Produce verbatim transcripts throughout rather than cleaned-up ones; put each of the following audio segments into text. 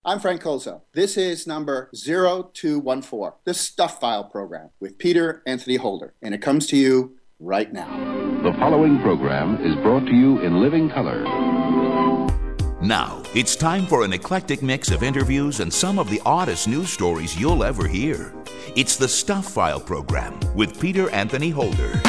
I'm Frank Colzo. This is number zero two one four, the Stuff File program with Peter Anthony Holder, and it comes to you right now. The following program is brought to you in living color. Now, it's time for an eclectic mix of interviews and some of the oddest news stories you'll ever hear. It's the Stuff File program with Peter Anthony Holder.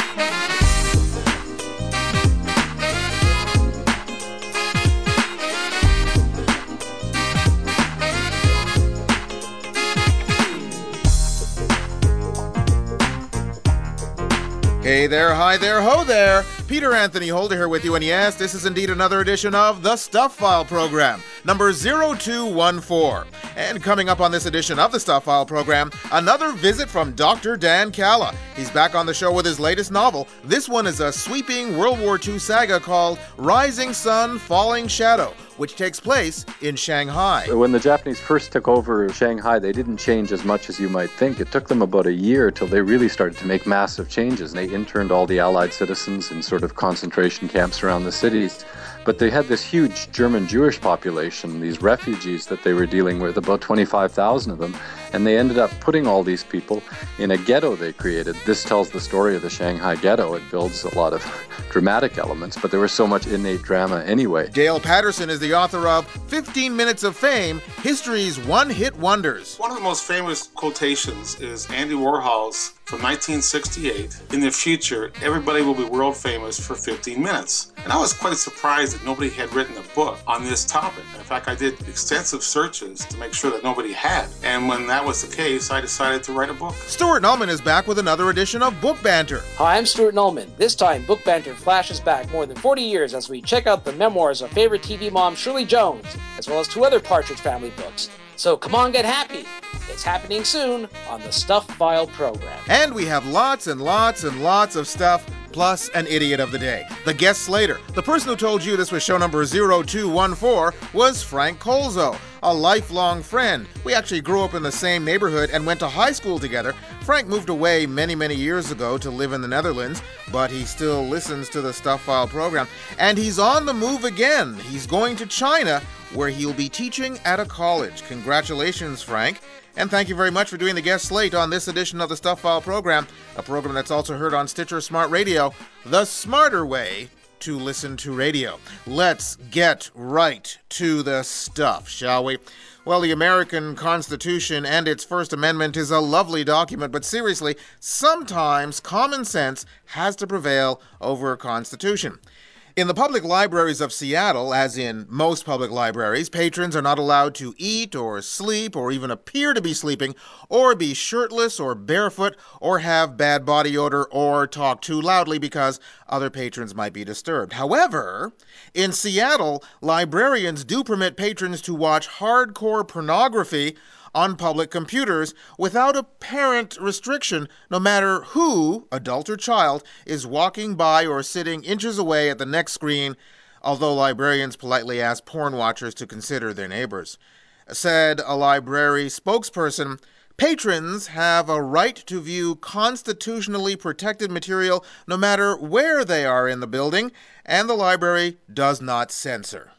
Hey there, hi there, ho there. Peter Anthony Holder here with you, and yes, this is indeed another edition of the Stuff File program, number zero two one four. And coming up on this edition of the Stuff File program, another visit from Doctor Dan Kalla. He's back on the show with his latest novel. This one is a sweeping World War Two saga called Rising Sun, Falling Shadow, which takes place in Shanghai. When the Japanese first took over Shanghai, they didn't change as much as you might think. It took them about a year till they really started to make massive changes. And they interned all the Allied citizens in sort of concentration camps around the cities. But they had this huge German Jewish population, these refugees that they were dealing with, about twenty-five thousand of them. And they ended up putting all these people in a ghetto they created. This tells the story of the Shanghai ghetto. It builds a lot of dramatic elements, but there was so much innate drama anyway. Dale Patterson is the author of fifteen minutes of Fame, History's One-Hit Wonders. One of the most famous quotations is Andy Warhol's from nineteen sixty-eight. In the future, everybody will be world famous for fifteen minutes. And I was quite surprised that nobody had written a book on this topic. In fact, I did extensive searches to make sure that nobody had. And when that was the case, I decided to write a book. Stuart Nullman is back with another edition of Book Banter. Hi, I'm Stuart Nullman. This time, Book Banter flashes back more than forty years as we check out the memoirs of favorite T V mom Shirley Jones, as well as two other Partridge Family books. So come on, get happy. It's happening soon on the Stuff File program. And we have lots and lots and lots of stuff, plus an idiot of the day. The guest slater, the person who told you this was show number zero two one four, was Frank Colzo, a lifelong friend. We actually grew up in the same neighborhood and went to high school together. Frank moved away many, many years ago to live in the Netherlands, but he still listens to the Stuff File program. And he's on the move again. He's going to China, where he'll be teaching at a college. Congratulations, Frank. And thank you very much for doing the guest slate on this edition of the Stuff File program, a program that's also heard on Stitcher Smart Radio, the smarter way to listen to radio. Let's get right to the stuff, shall we? Well, the American Constitution and its First Amendment is a lovely document, but seriously, sometimes common sense has to prevail over Constitution. In the public libraries of Seattle, as in most public libraries, patrons are not allowed to eat or sleep or even appear to be sleeping or be shirtless or barefoot or have bad body odor or talk too loudly because other patrons might be disturbed. However, in Seattle, librarians do permit patrons to watch hardcore pornography on public computers without apparent restriction, no matter who, adult or child, is walking by or sitting inches away at the next screen, although librarians politely ask porn watchers to consider their neighbors. Said a library spokesperson, patrons have a right to view constitutionally protected material no matter where they are in the building, and the library does not censor.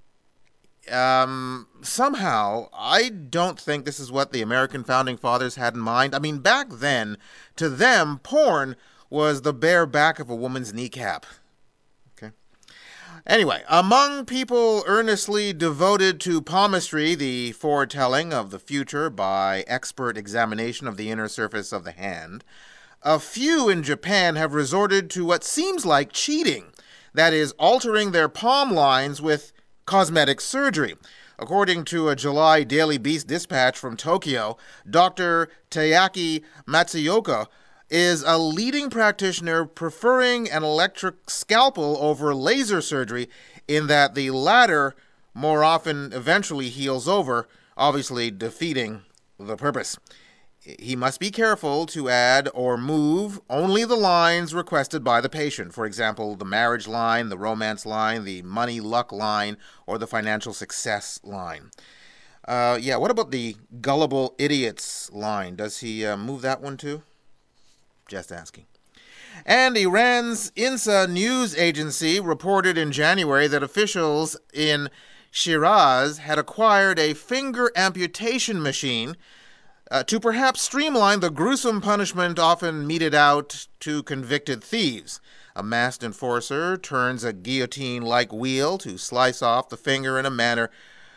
Um, somehow, I don't think this is what the American Founding Fathers had in mind. I mean, back then, to them, porn was the bare back of a woman's kneecap. Okay. Anyway, among people earnestly devoted to palmistry, the foretelling of the future by expert examination of the inner surface of the hand, a few in Japan have resorted to what seems like cheating. That is, altering their palm lines with cosmetic surgery. According to a July Daily Beast dispatch from Tokyo, Doctor Tayaki Matsuoka is a leading practitioner preferring an electric scalpel over laser surgery, in that the latter more often eventually heals over, obviously defeating the purpose. He must be careful to add or move only the lines requested by the patient. For example, the marriage line, the romance line, the money luck line, or the financial success line. Uh, yeah, what about the gullible idiots line? Does he uh, move that one too? Just asking. And Iran's INSA news agency reported in January that officials in Shiraz had acquired a finger amputation machine uh, to perhaps streamline the gruesome punishment often meted out to convicted thieves. A masked enforcer turns a guillotine-like wheel to slice off the finger in a manner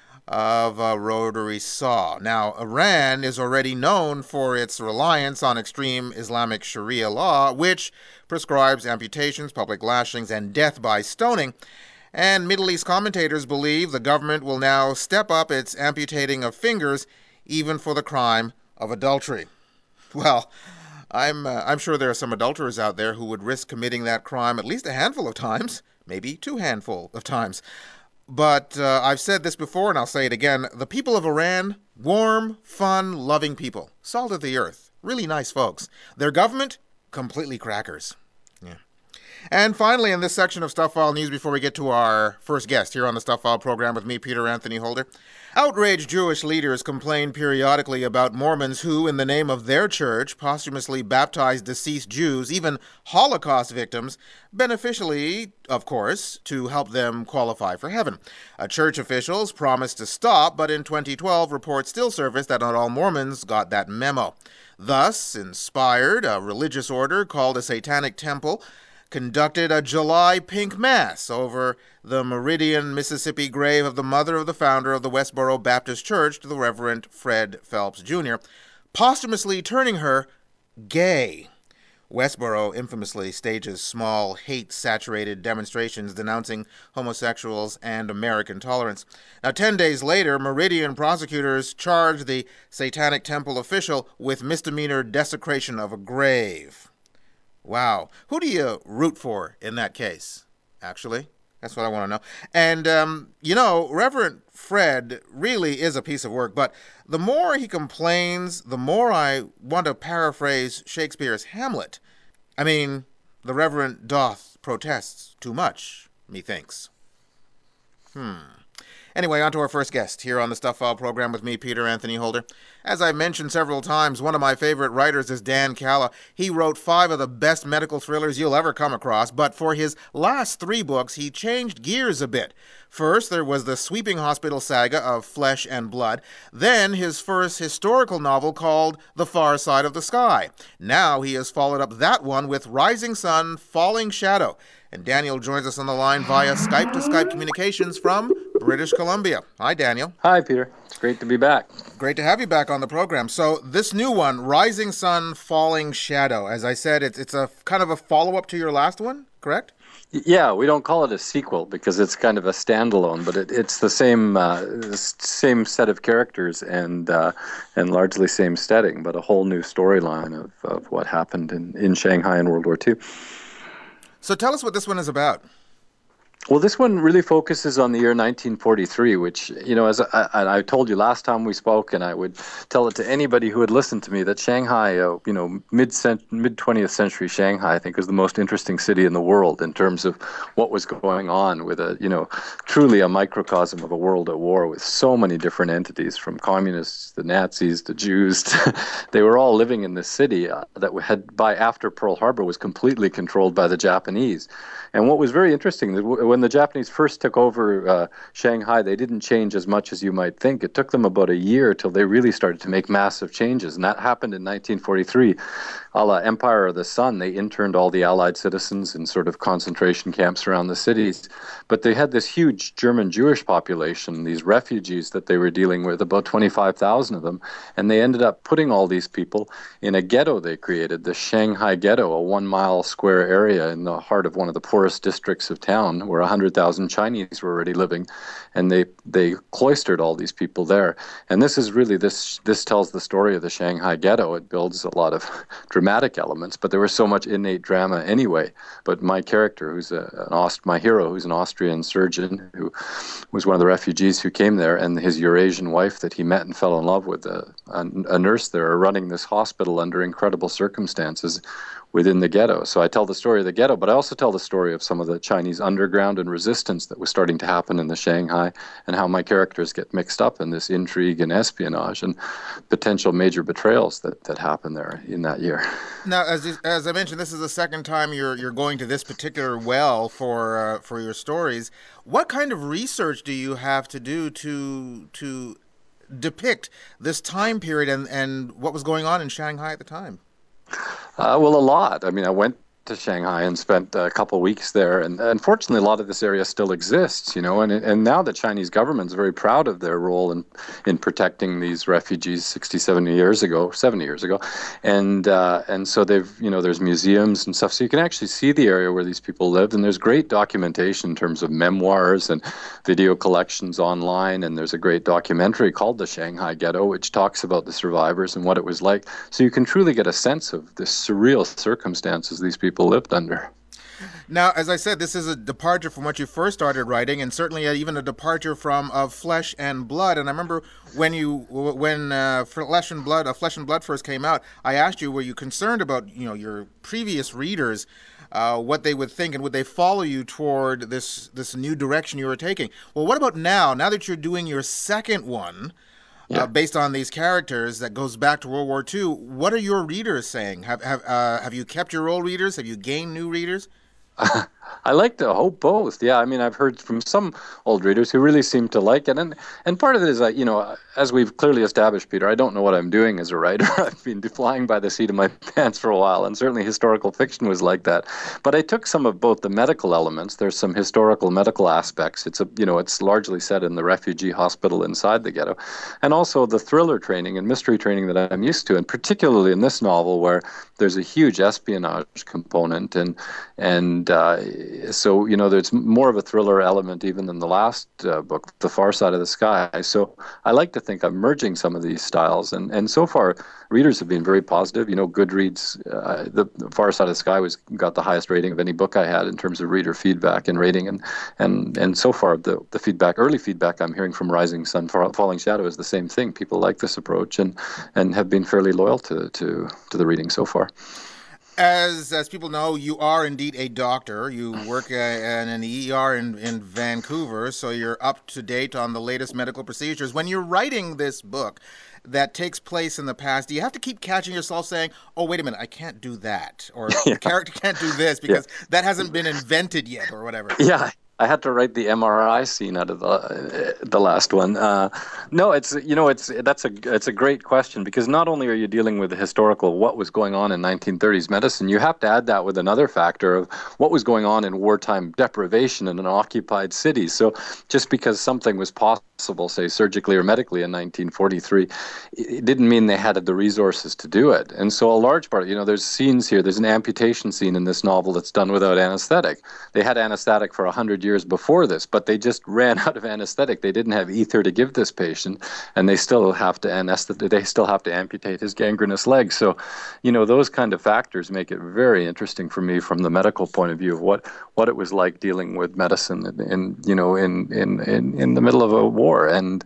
of a rotary saw. Now, Iran is already known for its reliance on extreme Islamic Sharia law, which prescribes amputations, public lashings, and death by stoning. And Middle East commentators believe the government will now step up its amputating of fingers, even for the crime of adultery. Well, I'm uh, I'm sure there are some adulterers out there who would risk committing that crime at least a handful of times, maybe two handful of times. But uh, I've said this before, and I'll say it again. The people of Iran, warm, fun, loving people. Salt of the earth. Really nice folks. Their government, completely crackers. Yeah. And finally, in this section of Stuff File News, before we get to our first guest here on the Stuff File program with me, Peter Anthony Holder, outraged Jewish leaders complain periodically about Mormons who, in the name of their church, posthumously baptize deceased Jews, even Holocaust victims, beneficially, of course, to help them qualify for heaven. Uh, church officials promised to stop, but in twenty twelve, reports still surfaced that not all Mormons got that memo. Thus, inspired, a religious order called a Satanic Temple conducted a July pink mass over the Meridian, Mississippi grave of the mother of the founder of the Westboro Baptist Church, the Reverend Fred Phelps Junior, posthumously turning her gay. Westboro infamously stages small, hate-saturated demonstrations denouncing homosexuals and American tolerance. Now, ten days later, Meridian prosecutors charged the Satanic Temple official with misdemeanor desecration of a grave. Wow. Who do you root for in that case, actually? That's what I want to know. And, um, you know, Reverend Fred really is a piece of work, but the more he complains, the more I want to paraphrase Shakespeare's Hamlet. I mean, the Reverend doth protests too much, methinks. Hmm. Anyway, on to our first guest here on the Stuff File program with me, Peter Anthony Holder. As I mentioned several times, one of my favorite writers is Dan Calla. He wrote five of the best medical thrillers you'll ever come across, but for his last three books, he changed gears a bit. First, there was the sweeping hospital saga of Flesh and Blood. Then, his first historical novel called The Far Side of the Sky. Now, he has followed up that one with Rising Sun, Falling Shadow. And Daniel joins us on the line via Skype-to-Skype communications from British Columbia. Hi, Daniel. Hi, Peter. It's great to be back. Great to have you back on the program. So this new one, Rising Sun, Falling Shadow, as I said, it's it's a kind of a follow-up to your last one, correct? Yeah, we don't call it a sequel because it's kind of a standalone, but it, it's the same uh, same set of characters and uh, and largely same setting, but a whole new storyline of, of what happened in, in Shanghai in World War Two. So tell us what this one is about. Well, this one really focuses on the year nineteen forty-three, which, you know, as I, I told you last time we spoke, and I would tell it to anybody who would listen to me, that Shanghai, uh, you know, mid mid twentieth century Shanghai, I think, was the most interesting city in the world in terms of what was going on with a, you know, truly a microcosm of a world at war with so many different entities, from communists, the Nazis, to Jews. To, they were all living in this city uh, that had, by after Pearl Harbor, was completely controlled by the Japanese. And what was very interesting, when the Japanese first took over uh, Shanghai, they didn't change as much as you might think. It took them about a year till they really started to make massive changes. And that happened in nineteen forty-three. A la Empire of the Sun, they interned all the Allied citizens in sort of concentration camps around the cities. But they had this huge German Jewish population, these refugees that they were dealing with, about twenty-five thousand of them. And they ended up putting all these people in a ghetto they created, the Shanghai Ghetto, a one-mile square area in the heart of one of the poorest districts of town, where one hundred thousand Chinese were already living. And they they cloistered all these people there. And this is really, this this tells the story of the Shanghai Ghetto. It builds a lot of dramatic elements, but there was so much innate drama anyway. But my character, who's a, an Aust- my hero, who's an Austrian surgeon, who was one of the refugees who came there, and his Eurasian wife that he met and fell in love with, a, a, a nurse there, are running this hospital under incredible circumstances. within the ghetto. So I tell the story of the ghetto, but I also tell the story of some of the Chinese underground and resistance that was starting to happen in the Shanghai, and how my characters get mixed up in this intrigue and espionage and potential major betrayals that, that happen there in that year. Now, as you- as I mentioned, this is the second time you're you're going to this particular well for uh, for your stories. What kind of research do you have to do to to depict this time period and, and what was going on in Shanghai at the time? Uh, well, a lot. I mean, I went to Shanghai and spent a couple of weeks there, and unfortunately, a lot of this area still exists, you know, and and now the Chinese government is very proud of their role in in protecting these refugees sixty, seventy years ago, seventy years ago, and uh, and so they've, you know, there's museums and stuff, so you can actually see the area where these people lived, and there's great documentation in terms of memoirs and video collections online, and there's a great documentary called The Shanghai Ghetto, which talks about the survivors and what it was like, so you can truly get a sense of the surreal circumstances these people lived under. Now, as I said, this is a departure from what you first started writing, and certainly even a departure from Of Flesh and Blood. And I remember when you, when uh, Flesh and Blood, uh, Flesh and Blood first came out, I asked you, were you concerned about, you know, your previous readers, uh, what they would think, and would they follow you toward this this new direction you were taking? Well, what about now? Now that you're doing your second one, Yeah. Uh, based on these characters that goes back to World War Two, what are your readers saying? Have have uh, have you kept your old readers? Have you gained new readers? I like to hope both. Yeah, I mean, I've heard from some old readers who really seem to like it, and and part of it is that, you know, as we've clearly established, Peter, I don't know what I'm doing as a writer. I've been flying by the seat of my pants for a while, and certainly historical fiction was like that. But I took some of both the medical elements. There's some historical medical aspects. It's a, you know, it's largely set in the refugee hospital inside the ghetto, and also the thriller training and mystery training that I'm used to, and particularly in this novel where there's a huge espionage component, and and uh, so, you know, there's more of a thriller element even than the last uh, book, The Far Side of the Sky. So I like to think I'm merging some of these styles, and, and so far readers have been very positive. You know, Goodreads, uh, the, the Far Side of the Sky was got the highest rating of any book I had in terms of reader feedback and rating, and and and so far the the feedback, early feedback I'm hearing from Rising Sun, Falling Shadow is the same thing. People like this approach and and have been fairly loyal to to to the reading so far. As as people know, you are indeed a doctor. You work uh, in an E R in, in Vancouver, so you're up to date on the latest medical procedures. When you're writing this book that takes place in the past, do you have to keep catching yourself saying, oh, wait a minute, I can't do that, or Yeah. the character can't do this because yeah. that hasn't been invented yet, or whatever? Yeah. I had to write the M R I scene out of the uh, the last one. Uh, no, it's you know it's that's a it's a great question, because not only are you dealing with the historical what was going on in nineteen thirties medicine, you have to add that with another factor of what was going on in wartime deprivation in an occupied city. So just because something was possible, say surgically or medically in nineteen forty-three, it didn't mean they had the resources to do it. And so a large part, you know, there's scenes here. There's an amputation scene in this novel that's done without anesthetic. They had anesthetic for a hundred years before this, but they just ran out of anesthetic. They didn't have ether to give this patient, and they still have to anesthetic. They still have to amputate his gangrenous leg. So, you know, those kind of factors make it very interesting for me from the medical point of view of what, what it was like dealing with medicine in, in you know in, in in in the middle of a war, and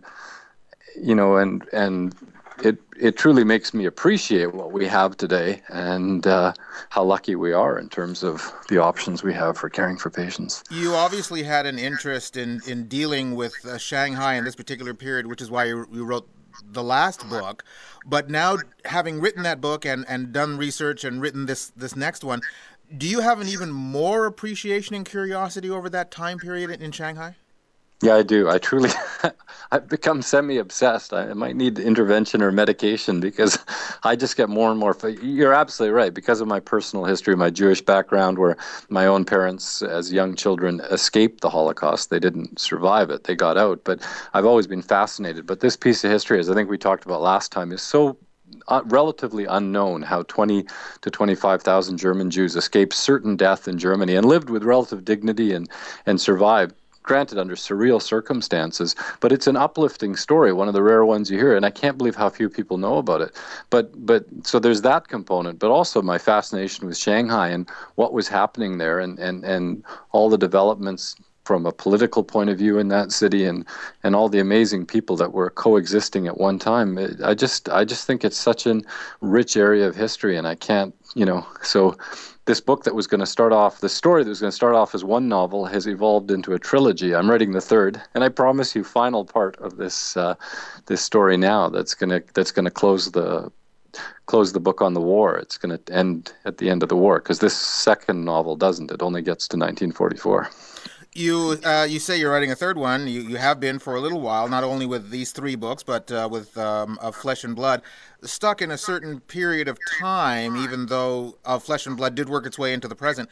you know and and. It it truly makes me appreciate what we have today, and uh, how lucky we are in terms of the options we have for caring for patients. You obviously had an interest in, in dealing with uh, Shanghai in this particular period, which is why you, you wrote the last book. But now, having written that book and, and done research and written this, this next one, do you have an even more appreciation and curiosity over that time period in, in Shanghai? Yeah, I do. I truly, I've become semi-obsessed. I might need intervention or medication, because I just get more and more. You're absolutely right. Because of my personal history, my Jewish background, where my own parents as young children escaped the Holocaust. They didn't survive it. They got out. But I've always been fascinated. But this piece of history, as I think we talked about last time, is so Uh, relatively unknown, how twenty to twenty-five thousand German Jews escaped certain death in Germany and lived with relative dignity and, and survived, granted under surreal circumstances. But it's an uplifting story, one of the rare ones you hear, and I can't believe how few people know about it. But but so there's that component, but also my fascination with Shanghai and what was happening there, and, and, and all the developments from a political point of view in that city, and, and all the amazing people that were coexisting at one time. It, I just I just think it's such a rich area of history, and I can't you know, so this book that was going to start off, the story that was going to start off as one novel has evolved into a trilogy. I'm writing the third, and I promise you, final part of this uh, this story now that's going to that's going to close the close the book on the war. It's going to end at the end of the war, because this second novel doesn't. It only gets to nineteen forty-four. You uh, you say you're writing a third one. You you have been for a little while, not only with these three books, but uh, with um, Of Flesh and Blood. Stuck in a certain period of time, even though Of Flesh and Blood did work its way into the present.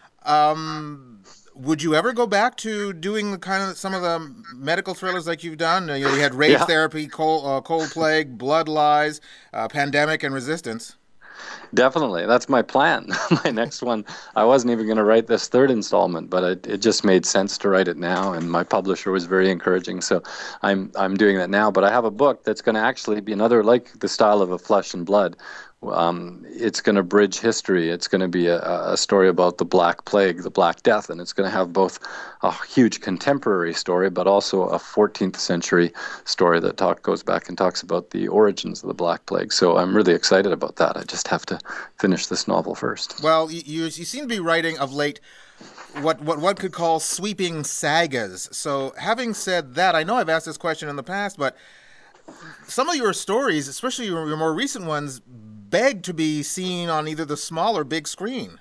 Um, would you ever go back to doing the kind of some of the medical thrillers like you've done? Uh, you know, we had Rage Yeah. Therapy, Cold, uh, Cold Plague, Blood Lies, uh, Pandemic, and Resistance. Definitely. That's my plan. My next one, I wasn't even going to write this third installment, but it, it just made sense to write it now, and my publisher was very encouraging, so I'm I'm doing that now. But I have a book that's going to actually be another, like the style of A Flesh and Blood. Um, it's going to bridge history. It's going to be a, a story about the Black Plague, the Black Death, and it's going to have both a huge contemporary story, but also a fourteenth century story that talk goes back and talks about the origins of the Black Plague. So I'm really excited about that. I just have to finish this novel first. Well, you you, you seem to be writing of late what, what one could call sweeping sagas. So having said that, I know I've asked this question in the past, but some of your stories, especially your, your more recent ones, beg to be seen on either the small or big screen.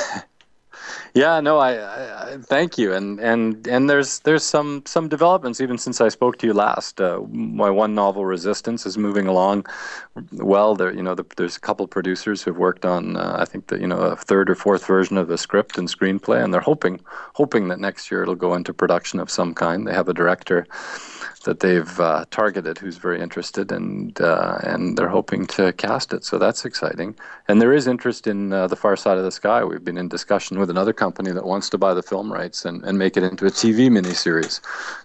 Yeah, no, I, I, I thank you, and and and there's there's some some developments even since I spoke to you last. Uh, my one novel, Resistance, is moving along well. There, you know, the, there's a couple producers who've worked on, uh, I think that you know, a third or fourth version of the script and screenplay, and they're hoping hoping that next year it'll go into production of some kind. They have a director that they've uh, targeted who's very interested, and uh, and they're hoping to cast it. So that's exciting. And there is interest in uh, The Far Side of the Sky. We've been in discussion with another company that wants to buy the film rights and, and make it into a T V miniseries.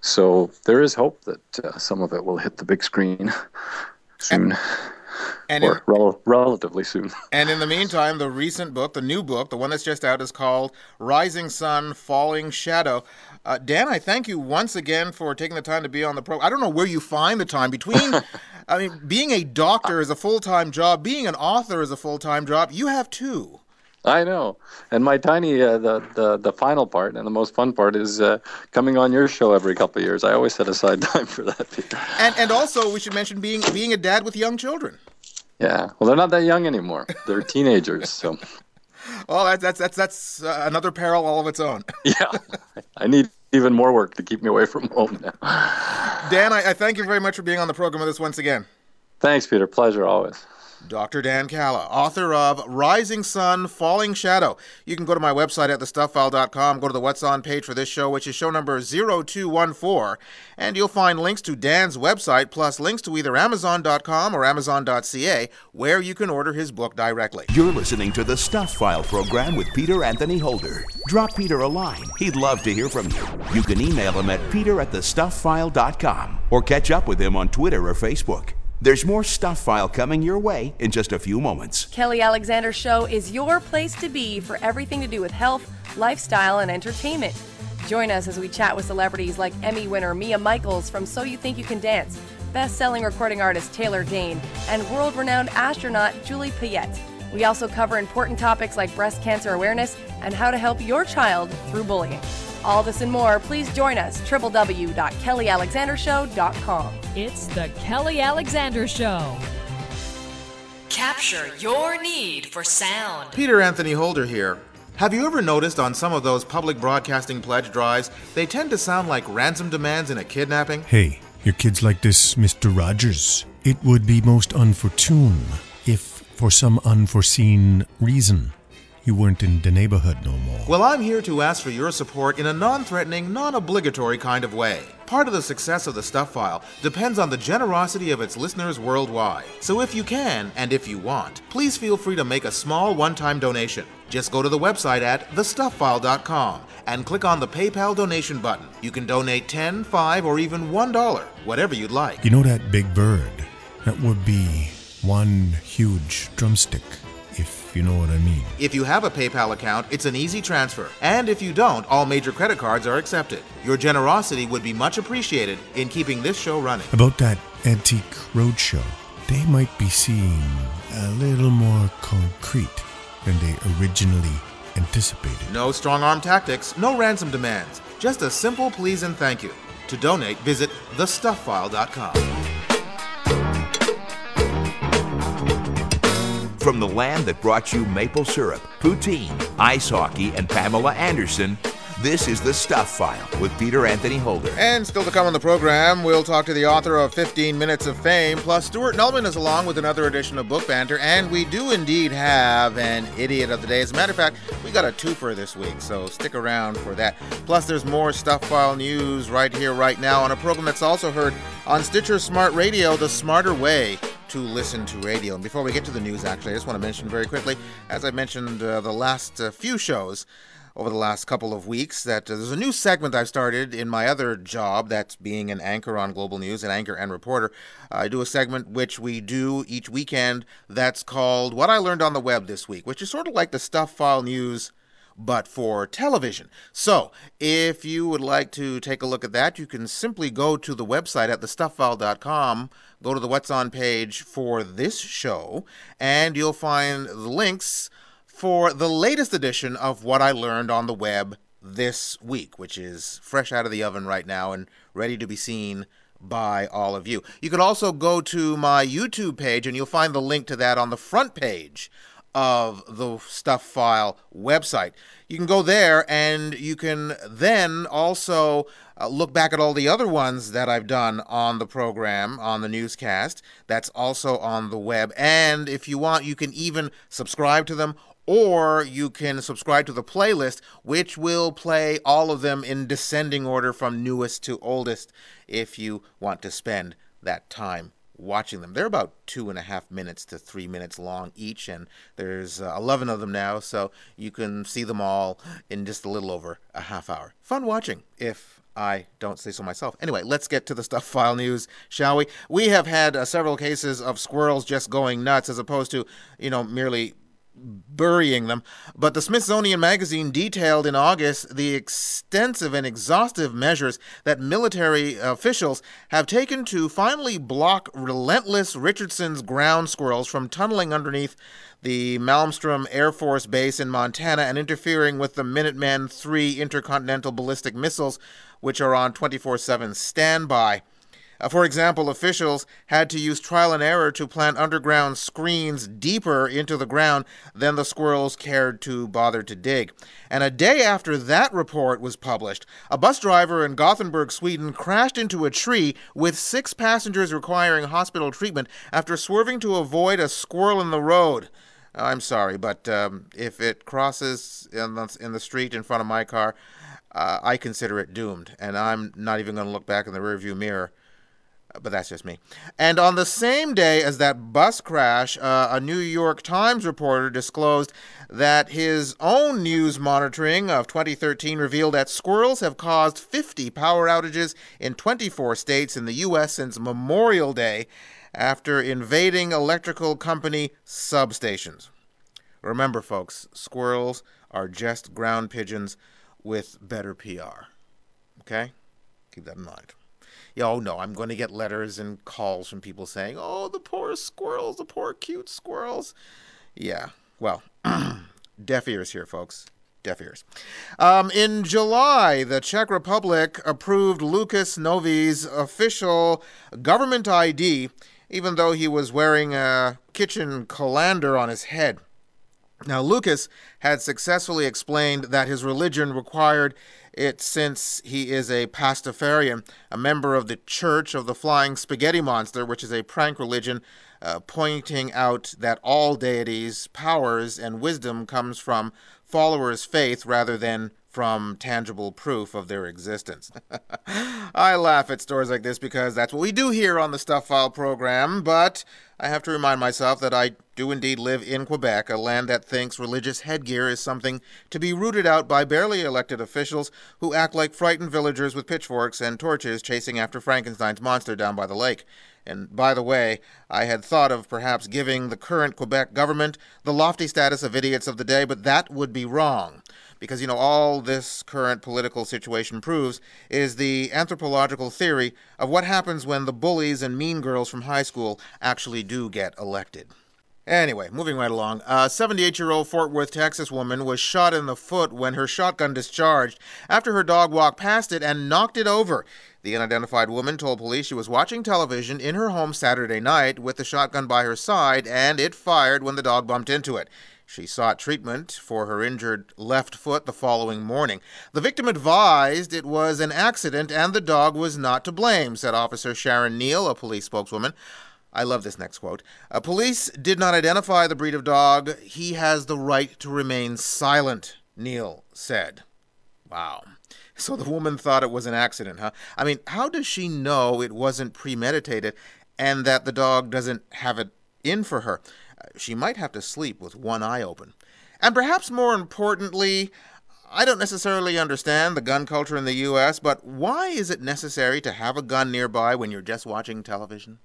So there is hope that uh, some of it will hit the big screen soon. And- And or in, rel- relatively soon. and in the meantime, the recent book, the new book, the one that's just out, is called Rising Sun, Falling Shadow. Uh, Dan, I thank you once again for taking the time to be on the program. I don't know where you find the time between, I mean, being a doctor is a full-time job, being an author is a full-time job. You have two. I know. And my tiny, uh, the, the the final part and the most fun part is uh, coming on your show every couple of years. I always set aside time for that, Peter. And and also, we should mention being being a dad with young children. Yeah. Well, they're not that young anymore. They're teenagers, so. Oh, that's that's that's that's uh, another peril all of its own. Yeah. I need even more work to keep me away from home now. Dan, I, I thank you very much for being on the program with us once again. Thanks, Peter. Pleasure always. Doctor Dan Calla, author of Rising Sun, Falling Shadow. You can go to my website at the stuff file dot com, go to the What's On page for this show, which is show number zero two one four, and you'll find links to Dan's website, plus links to either amazon dot com or amazon dot c a, where you can order his book directly. You're listening to the Stuff File program with Peter Anthony Holder. Drop Peter a line. He'd love to hear from you. You can email him at peter at the stuff file dot com or catch up with him on Twitter or Facebook. There's more Stuff File coming your way in just a few moments. Kelly Alexander Show is your place to be for everything to do with health, lifestyle, and entertainment. Join us as we chat with celebrities like Emmy winner Mia Michaels from So You Think You Can Dance, best-selling recording artist Taylor Dane, and world-renowned astronaut Julie Payette. We also cover important topics like breast cancer awareness and how to help your child through bullying. All this and more, please join us, w w w dot kelly alexander show dot com. It's the Kelly Alexander Show. Capture your need for sound. Peter Anthony Holder here. Have you ever noticed on some of those public broadcasting pledge drives, they tend to sound like ransom demands in a kidnapping? Hey, your kids like this, Mister Rogers. It would be most unfortune if, for some unforeseen reason, you weren't in the neighborhood no more. Well, I'm here to ask for your support in a non-threatening, non-obligatory kind of way. Part of the success of the Stuff File depends on the generosity of its listeners worldwide. So if you can, and if you want, please feel free to make a small one-time donation. Just go to the website at the stuff file dot com and click on the PayPal donation button. You can donate ten, five, or even one dollar, whatever you'd like. You know that big bird? That would be one huge drumstick, if you know what I mean. If you have a PayPal account, it's an easy transfer. And if you don't, all major credit cards are accepted. Your generosity would be much appreciated in keeping this show running. About that Antique Roadshow, they might be seeing a little more concrete than they originally anticipated. No strong-arm tactics, no ransom demands. Just a simple please and thank you. To donate, visit the stuff file dot com. From the land that brought you maple syrup, poutine, ice hockey, and Pamela Anderson, this is The Stuff File with Peter Anthony Holder. And still to come on the program, we'll talk to the author of fifteen minutes of Fame, plus Stuart Nullman is along with another edition of Book Banter, and we do indeed have an Idiot of the Day. As a matter of fact, we got a twofer this week, so stick around for that. Plus, there's more Stuff File news right here, right now, on a program that's also heard on Stitcher Smart Radio, the smarter way to listen to radio. And before we get to the news, actually, I just want to mention very quickly, as I mentioned uh, the last uh, few shows, over the last couple of weeks, that uh, there's a new segment I've started in my other job, that's being an anchor on Global News, an anchor and reporter. Uh, I do a segment which we do each weekend that's called What I Learned on the Web This Week, which is sort of like the Stuff File News, but for television. So, if you would like to take a look at that, you can simply go to the website at the stuff file dot com, go to the What's On page for this show, and you'll find the links for the latest edition of What I Learned on the Web This Week, which is fresh out of the oven right now and ready to be seen by all of you. You can also go to my YouTube page, and you'll find the link to that on the front page of the Stuff File website. You can go there, and you can then also uh, look back at all the other ones that I've done on the program, on the newscast. That's also on the web. And if you want, you can even subscribe to them, or you can subscribe to the playlist, which will play all of them in descending order from newest to oldest if you want to spend that time watching them. They're about two and a half minutes to three minutes long each, and there's uh, eleven of them now, so you can see them all in just a little over a half hour. Fun watching, if I don't say so myself. Anyway, let's get to the Stuff File news, shall we? We have had uh, several cases of squirrels just going nuts, as opposed to, you know, merely burying them. But the Smithsonian Magazine detailed in August the extensive and exhaustive measures that military officials have taken to finally block relentless Richardson's ground squirrels from tunneling underneath the Malmstrom Air Force Base in Montana and interfering with the Minuteman three intercontinental ballistic missiles, which are on twenty-four seven standby. Uh, for example, officials had to use trial and error to plant underground screens deeper into the ground than the squirrels cared to bother to dig. And a day after that report was published, a bus driver in Gothenburg, Sweden, crashed into a tree with six passengers requiring hospital treatment after swerving to avoid a squirrel in the road. I'm sorry, but um, if it crosses in the, in the street in front of my car, uh, I consider it doomed, and I'm not even going to look back in the rearview mirror. But that's just me. And on the same day as that bus crash, uh, a New York Times reporter disclosed that his own news monitoring of twenty thirteen revealed that squirrels have caused fifty power outages in twenty-four states in the U S since Memorial Day after invading electrical company substations. Remember, folks, squirrels are just ground pigeons with better P R. Okay? Keep that in mind. Oh, no, I'm going to get letters and calls from people saying, oh, the poor squirrels, the poor cute squirrels. Yeah, well, deaf ears here, folks. Deaf ears. Um, in July, the Czech Republic approved Lucas Novy's official government I D, even though he was wearing a kitchen colander on his head. Now, Lucas had successfully explained that his religion required it since he is a Pastafarian, a member of the Church of the Flying Spaghetti Monster, which is a prank religion uh, pointing out that all deities' powers and wisdom comes from followers' faith rather than from tangible proof of their existence. I laugh at stories like this because that's what we do here on the Stuff File program, but I have to remind myself that I do indeed live in Quebec, a land that thinks religious headgear is something to be rooted out by barely elected officials who act like frightened villagers with pitchforks and torches chasing after Frankenstein's monster down by the lake. And by the way, I had thought of perhaps giving the current Quebec government the lofty status of idiots of the day, but that would be wrong. Because, you know, all this current political situation proves is the anthropological theory of what happens when the bullies and mean girls from high school actually do get elected. Anyway, moving right along. A seventy-eight-year-old Fort Worth, Texas woman was shot in the foot when her shotgun discharged after her dog walked past it and knocked it over. The unidentified woman told police she was watching television in her home Saturday night with the shotgun by her side, and it fired when the dog bumped into it. She sought treatment for her injured left foot the following morning. The victim advised it was an accident and the dog was not to blame, said Officer Sharon Neal, a police spokeswoman. I love this next quote. Uh, police did not identify the breed of dog. He has the right to remain silent, Neal said. Wow. So the woman thought it was an accident, huh? I mean, how does she know it wasn't premeditated and that the dog doesn't have it in for her? Uh, she might have to sleep with one eye open. And perhaps more importantly, I don't necessarily understand the gun culture in the U S, but why is it necessary to have a gun nearby when you're just watching television?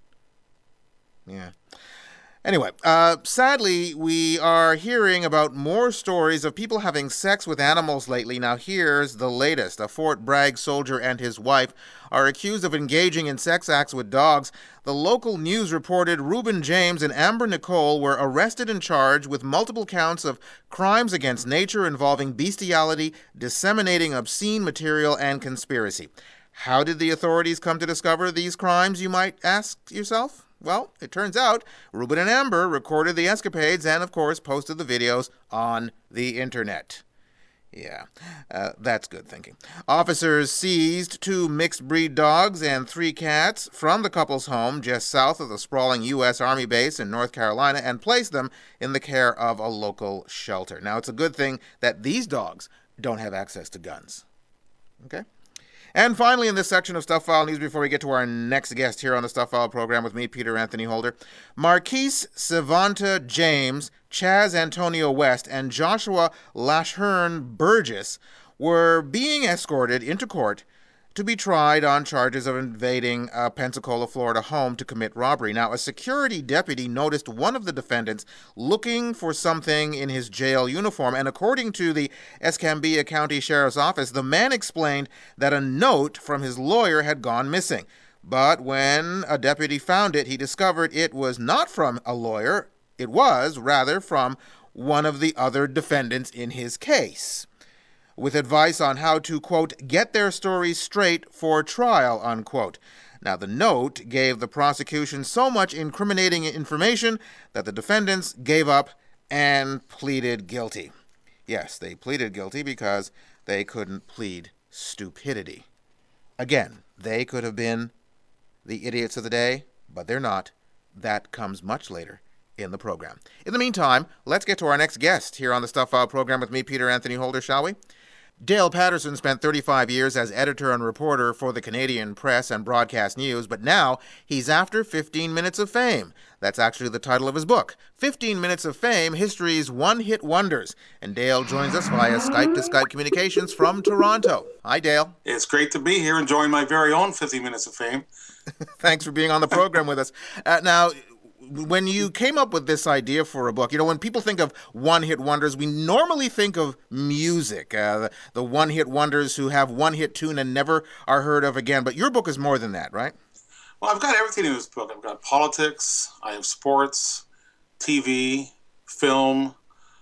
Yeah. Anyway, uh, sadly, we are hearing about more stories of people having sex with animals lately. Now, here's the latest. A Fort Bragg soldier and his wife are accused of engaging in sex acts with dogs. The local news reported Reuben James and Amber Nicole were arrested and charged with multiple counts of crimes against nature involving bestiality, disseminating obscene material, and conspiracy. How did the authorities come to discover these crimes, you might ask yourself? Well, it turns out Reuben and Amber recorded the escapades and, of course, posted the videos on the internet. Yeah, uh, that's good thinking. Officers seized two mixed-breed dogs and three cats from the couple's home just south of the sprawling U S Army base in North Carolina and placed them in the care of a local shelter. Now, it's a good thing that these dogs don't have access to guns. Okay? And finally, in this section of Stuff File News, before we get to our next guest here on the Stuff File program with me, Peter Anthony Holder, Marquise Savanta James, Chaz Antonio West, and Joshua Lashern Burgess were being escorted into court to be tried on charges of invading a Pensacola, Florida home to commit robbery. Now, a security deputy noticed one of the defendants looking for something in his jail uniform, and according to the Escambia County Sheriff's Office, the man explained that a note from his lawyer had gone missing. But when a deputy found it, he discovered it was not from a lawyer. It was, rather, from one of the other defendants in his case, with advice on how to, quote, get their stories straight for trial, unquote. Now, the note gave the prosecution so much incriminating information that the defendants gave up and pleaded guilty. Yes, they pleaded guilty because they couldn't plead stupidity. Again, they could have been the idiots of the day, but they're not. That comes much later in the program. In the meantime, let's get to our next guest here on the Stuff File program with me, Peter Anthony Holder, shall we? Dale Patterson spent thirty-five years as editor and reporter for the Canadian Press and Broadcast News, but now he's after fifteen minutes of fame. That's actually the title of his book, fifteen minutes of Fame, History's One-Hit Wonders. And Dale joins us via Skype-to-Skype communications from Toronto. Hi, Dale. It's great to be here enjoying my very own fifteen minutes of fame. Thanks for being on the program with us. Uh, now, when you came up with this idea for a book, you know, when people think of one-hit wonders, we normally think of music, uh, the, the one-hit wonders who have one-hit tune and never are heard of again. But your book is more than that, right? Well, I've got everything in this book. I've got politics, I have sports, T V, film,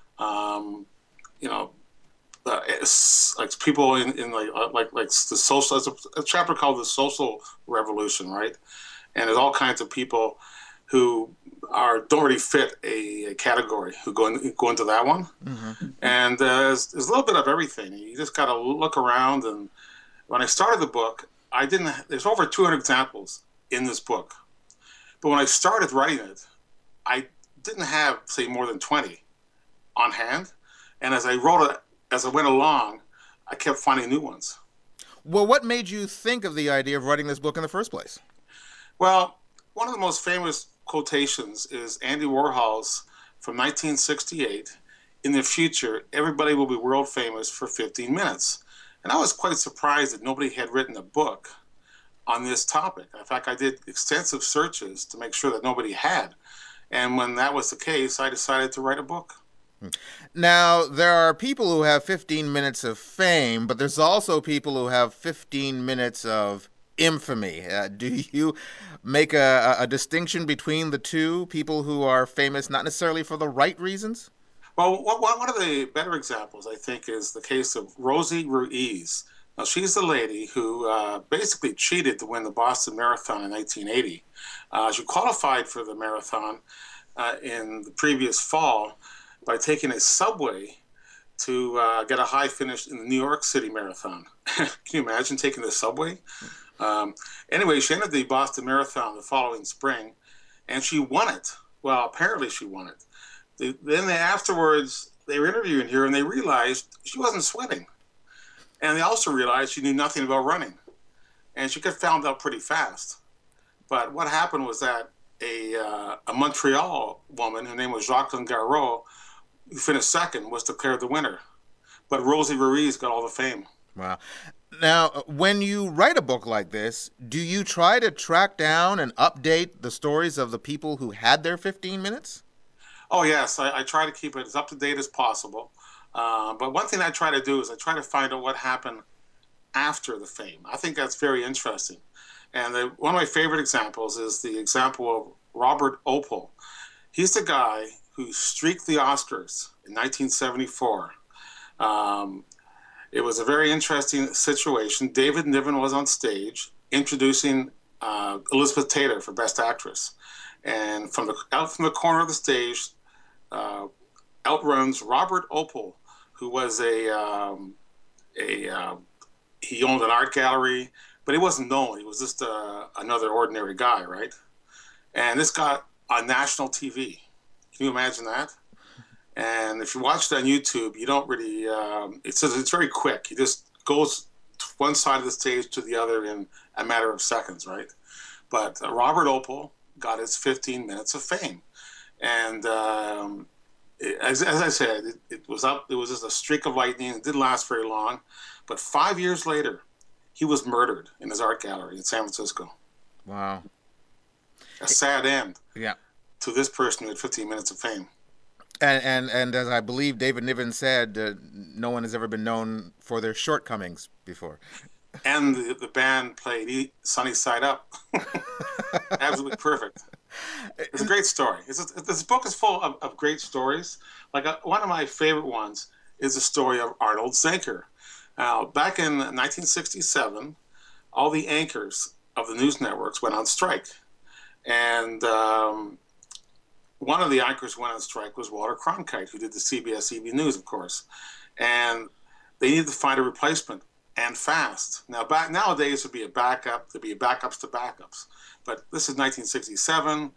um, you know, uh, it's like people in, in like, uh, like like the social, there's a, a chapter called The Social Revolution, right? And there's all kinds of people who are don't really fit a, a category who go, in, go into that one. Mm-hmm. And uh, there's, there's a little bit of everything. You just got to look around. And when I started the book, I didn't, there's over two hundred examples in this book. But when I started writing it, I didn't have, say, more than twenty on hand. And as I wrote it, as I went along, I kept finding new ones. Well, what made you think of the idea of writing this book in the first place? Well, one of the most famous quotations is Andy Warhol's from nineteen sixty-eight. In the future, everybody will be world famous for fifteen minutes. And I was quite surprised that nobody had written a book on this topic. In fact, I did extensive searches to make sure that nobody had. And when that was the case, I decided to write a book. Now, there are people who have fifteen minutes of fame, but there's also people who have fifteen minutes of infamy. Uh, do you make a, a distinction between the two, people who are famous not necessarily for the right reasons? Well, one of the better examples, I think, is the case of Rosie Ruiz. Now, she's the lady who uh, basically cheated to win the Boston Marathon in nineteen eighty. Uh, she qualified for the marathon uh, in the previous fall by taking a subway to uh, get a high finish in the New York City Marathon. Can you imagine taking the subway? Um, anyway, she entered the Boston Marathon the following spring, and she won it. Well, apparently she won it. They, then they, afterwards, they were interviewing her, and they realized she wasn't sweating. And they also realized she knew nothing about running. And she got found out pretty fast. But what happened was that a, uh, a Montreal woman, her name was Jacqueline Garreau, who finished second, was declared the winner. But Rosie Ruiz got all the fame. Wow. Now, when you write a book like this, do you try to track down and update the stories of the people who had their fifteen minutes? Oh, yes. I, I try to keep it as up to date as possible. Uh, but one thing I try to do is I try to find out what happened after the fame. I think that's very interesting. And the, one of my favorite examples is the example of Robert Opel. He's the guy who streaked the Oscars in nineteen seventy-four. Um, it was a very interesting situation. David Niven was on stage introducing uh, Elizabeth Taylor for Best Actress. And from the out from the corner of the stage, uh, out runs Robert Opel, who was a, um, a uh, he owned an art gallery, but he wasn't known. He was just uh, another ordinary guy, right? And this got on national T V. Can you imagine that? And if you watch it on YouTube, you don't really, um, it says it's very quick. He just goes to one side of the stage to the other in a matter of seconds, right? But uh, Robert Opel got his fifteen minutes of fame. And um, it, as, as I said, it, it was up, it was just a streak of lightning. It didn't last very long. But five years later, he was murdered in his art gallery in San Francisco. Wow. A sad end. Yeah. To this person who had fifteen minutes of fame. And and, and as I believe David Niven said, uh, no one has ever been known for their shortcomings before. And the, the band played Sunny Side Up. Absolutely perfect. It's a great story. It's a, this book is full of, of great stories. Like uh, one of my favorite ones is the story of Arnold Zenker. Now, back in nineteen sixty-seven, all the anchors of the news networks went on strike. And um, one of the anchors who went on strike was Walter Cronkite, who did the C B S E V News, of course. And they needed to find a replacement, and fast. Now, back nowadays would be a backup. There'd be backups to backups. But this is nineteen sixty-seven,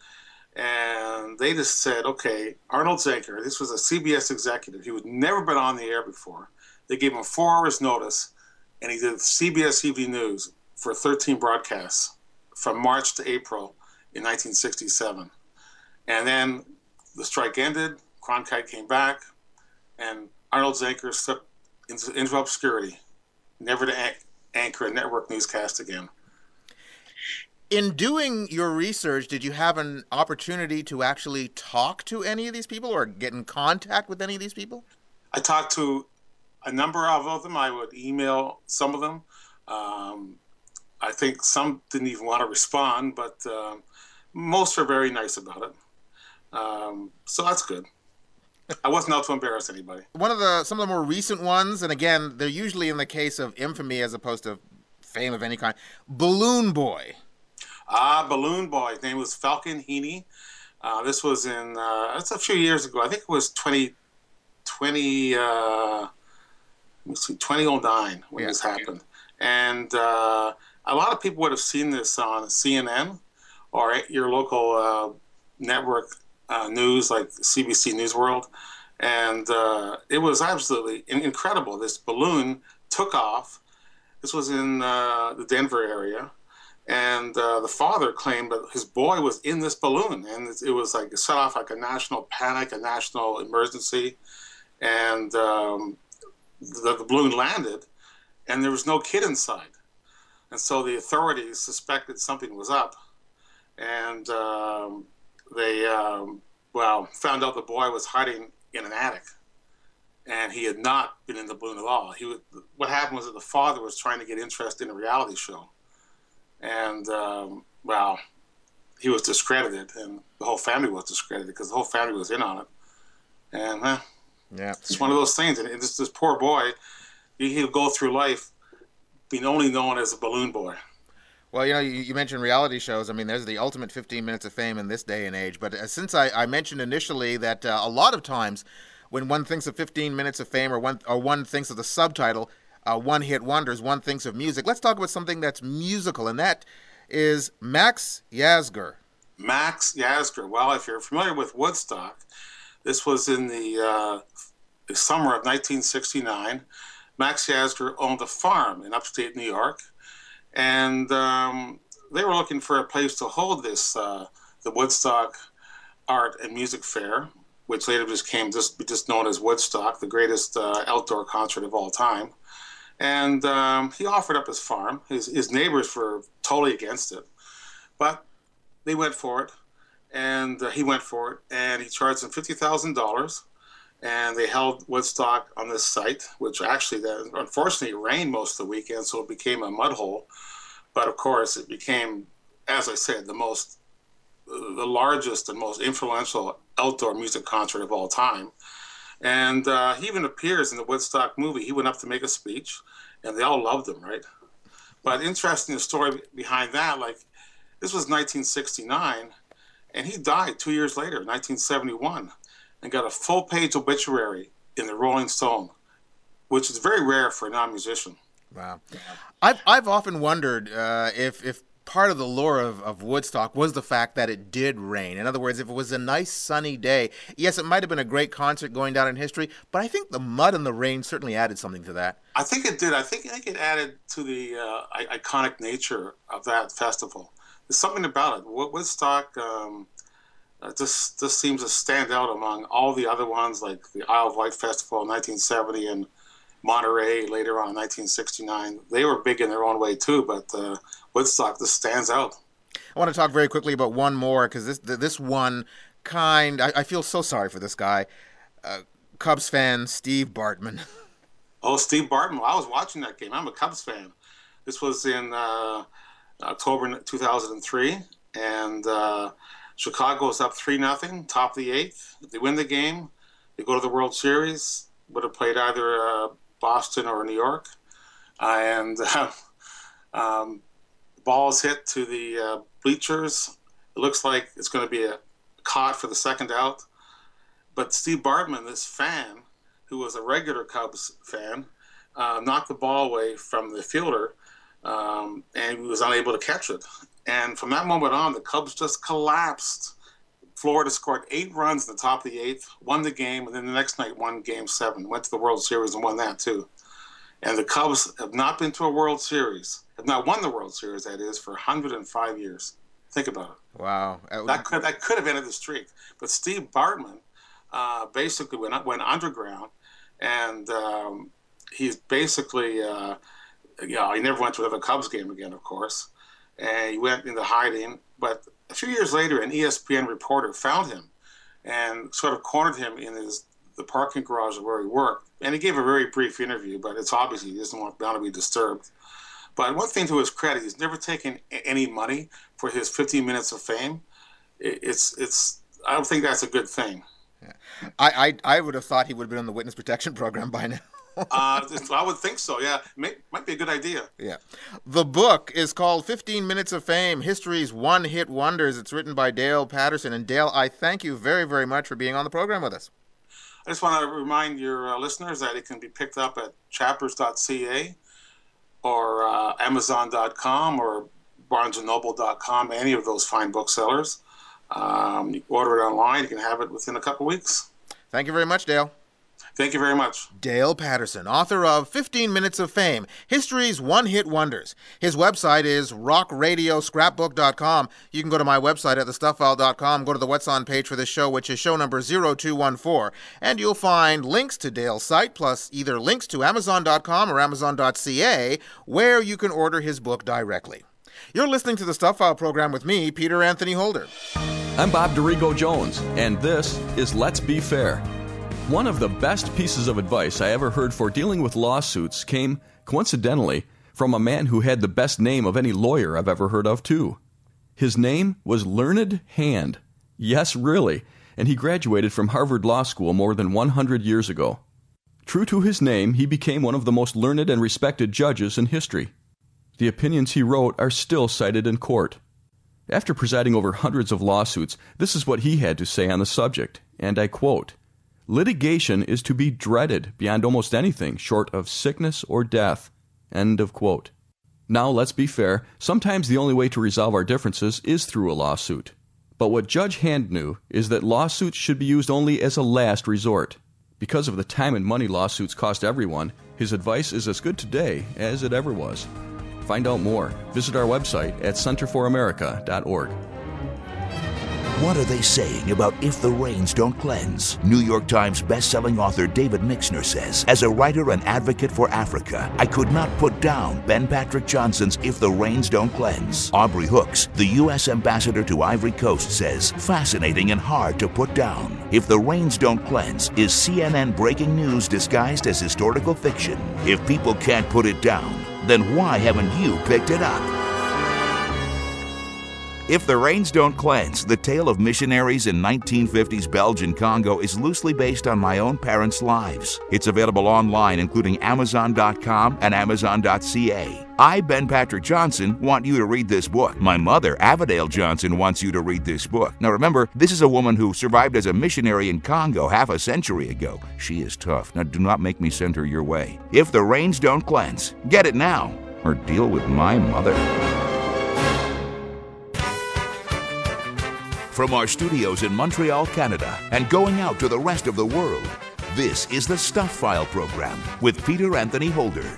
and they just said, okay, Arnold Zenker, this was a C B S executive. He had never been on the air before. They gave him four hours notice, and he did C B S E V News for thirteen broadcasts from March to April in nineteen sixty-seven. And then the strike ended, Cronkite came back, and Arnold Zenker slipped into, into obscurity, never to an- anchor a network newscast again. In doing your research, did you have an opportunity to actually talk to any of these people or get in contact with any of these people? I talked to a number of them. I would email some of them. Um, I think some didn't even want to respond, but uh, most are very nice about it. Um, so that's good. I wasn't out to embarrass anybody. One of the some of the more recent ones, and again, they're usually in the case of infamy as opposed to fame of any kind. Balloon Boy. Ah, Balloon Boy. His name was Falcon Heaney. Uh, this was in, uh, that's a few years ago. I think it was twenty, twenty, uh, let me see, twenty oh nine when yeah. this happened. And uh, a lot of people would have seen this on C N N or your local uh, network uh, news like C B C News World. And uh, it was absolutely incredible. This balloon took off. This was in uh, the Denver area. And uh, the father claimed that his boy was in this balloon, and it, it was like it set off like a national panic, a national emergency, and um, the, the balloon landed, and there was no kid inside, and so the authorities suspected something was up, and um, they um, well found out the boy was hiding in an attic, and he had not been in the balloon at all. He was, what happened was that the father was trying to get interest in a reality show. And, um, well, he was discredited, and the whole family was discredited because the whole family was in on it. And, eh, yeah, it's one of those things. And this, this poor boy, he, he'll go through life being only known as a balloon boy. Well, you know, you, you mentioned reality shows. I mean, there's the ultimate fifteen minutes of fame in this day and age. But uh, since I, I mentioned initially that uh, a lot of times when one thinks of fifteen minutes of fame or one, or one thinks of the subtitle, uh, one-hit wonders, one thinks of music, let's talk about something that's musical, and that is Max Yasgur. Max Yasgur. Well, if you're familiar with Woodstock, this was in the, uh, the summer of nineteen sixty-nine. Max Yasgur owned a farm in upstate New York. And um, they were looking for a place to hold this, uh, the Woodstock Art and Music Fair, which later just came just just known as Woodstock, the greatest uh, outdoor concert of all time. And um, he offered up his farm. His, his neighbors were totally against it, but they went for it, and uh, he went for it, and he charged them fifty thousand dollars. And they held Woodstock on this site, which actually, that, unfortunately, rained most of the weekend, so it became a mud hole. But of course, it became, as I said, the most, the largest and most influential outdoor music concert of all time. And uh, he even appears in the Woodstock movie. He went up to make a speech, and they all loved him, right? But interesting, the story behind that, like, this was nineteen sixty-nine, and he died two years later, nineteen seventy-one. And got a full-page obituary in the Rolling Stone, which is very rare for a non-musician. Wow. I've I've often wondered uh, if if part of the lure of, of Woodstock was the fact that it did rain. In other words, if it was a nice sunny day, yes, it might have been a great concert going down in history, but I think the mud and the rain certainly added something to that. I think it did. I think, I think it added to the uh, iconic nature of that festival. There's something about it. Woodstock... Um, Uh, this this seems to stand out among all the other ones, like the Isle of Wight Festival in nineteen seventy and Monterey later on in nineteen sixty-nine. They were big in their own way too, but uh, Woodstock just stands out. I want to talk very quickly about one more, because this this one kind, I, I feel so sorry for this guy, uh, Cubs fan Steve Bartman. Oh, Steve Bartman! Well, I was watching that game. I'm a Cubs fan. This was in uh, October two thousand three, and uh, Chicago is up three nothing, top of the eighth. If they win the game, they go to the World Series. Would have played either uh, Boston or New York. Uh, and uh, um, the ball is hit to the uh, bleachers. It looks like it's going to be a caught for the second out. But Steve Bartman, this fan, who was a regular Cubs fan, uh, knocked the ball away from the fielder, um, and he was unable to catch it. And from that moment on, the Cubs just collapsed. Florida scored eight runs in the top of the eighth, won the game, and then the next night won Game seven, went to the World Series and won that too. And the Cubs have not been to a World Series, have not won the World Series, that is, for one hundred five years. Think about it. Wow. That could, that could have ended the streak. But Steve Bartman uh, basically went, went underground, and um, he's basically, uh, you know, he never went to another Cubs game again, of course. And he went into hiding. But a few years later, an E S P N reporter found him and sort of cornered him in his the parking garage where he worked. And he gave a very brief interview, but it's obvious he doesn't want to be disturbed. But one thing to his credit, he's never taken any money for his fifteen minutes of fame. It's it's. I don't think that's a good thing. Yeah. I, I I would have thought he would have been on the witness protection program by now. uh, I would think so, yeah. May, might be a good idea. Yeah. The book is called fifteen minutes of Fame, History's One-Hit Wonders. It's written by Dale Patterson. And Dale, I thank you very, very much for being on the program with us. I just want to remind your uh, listeners that it can be picked up at chappers dot c a or uh, amazon dot com or barnes and noble dot com, any of those fine booksellers. Um, you can order it online. You can have it within a couple weeks. Thank you very much, Dale. Thank you very much. Dale Patterson, author of fifteen minutes of Fame, History's One-Hit Wonders. His website is rock radio scrapbook dot com. You can go to my website at the stuff file dot com, go to the What's On page for this show, which is show number zero two one four, and you'll find links to Dale's site, plus either links to amazon dot com or amazon dot c a, where you can order his book directly. You're listening to the Stuff File program with me, Peter Anthony Holder. I'm Bob DeRigo Jones, and this is Let's Be Fair. One of the best pieces of advice I ever heard for dealing with lawsuits came, coincidentally, from a man who had the best name of any lawyer I've ever heard of, too. His name was Learned Hand. Yes, really, and he graduated from Harvard Law School more than one hundred years ago. True to his name, he became one of the most learned and respected judges in history. The opinions he wrote are still cited in court. After presiding over hundreds of lawsuits, this is what he had to say on the subject, and I quote, "Litigation is to be dreaded beyond almost anything short of sickness or death." End of quote. Now, let's be fair, sometimes the only way to resolve our differences is through a lawsuit. But what Judge Hand knew is that lawsuits should be used only as a last resort. Because of the time and money lawsuits cost everyone, his advice is as good today as it ever was. Find out more. Visit our website at center for america dot org. What are they saying about If the Rains Don't Cleanse? New York Times best-selling author David Mixner says, as a writer and advocate for Africa, I could not put down Ben Patrick Johnson's If the Rains Don't Cleanse. Aubrey Hooks, the U S ambassador to Ivory Coast, says, fascinating and hard to put down. If the Rains Don't Cleanse is C N N breaking news disguised as historical fiction. If people can't put it down, then why haven't you picked it up? If the Rains Don't Cleanse, the tale of missionaries in nineteen fifties Belgian Congo, is loosely based on my own parents' lives. It's available online, including amazon dot com and amazon dot c a. I, Ben Patrick Johnson, want you to read this book. My mother, Avadale Johnson, wants you to read this book. Now remember, this is a woman who survived as a missionary in Congo half a century ago. She is tough. Now do not make me send her your way. If the Rains Don't Cleanse, get it now, or deal with my mother. From our studios in Montreal, Canada, and going out to the rest of the world, this is the Stuff File program with Peter Anthony Holder.